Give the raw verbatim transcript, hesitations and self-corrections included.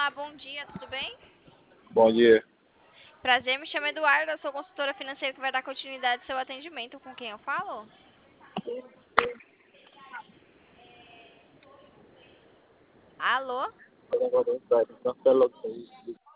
Olá, bom dia, tudo bem? Bom dia. Prazer, me chamo Eduarda, eu sou consultora financeira que vai dar continuidade ao seu atendimento. Com quem eu falo? Alô? Agora vai, cancela logo isso aí.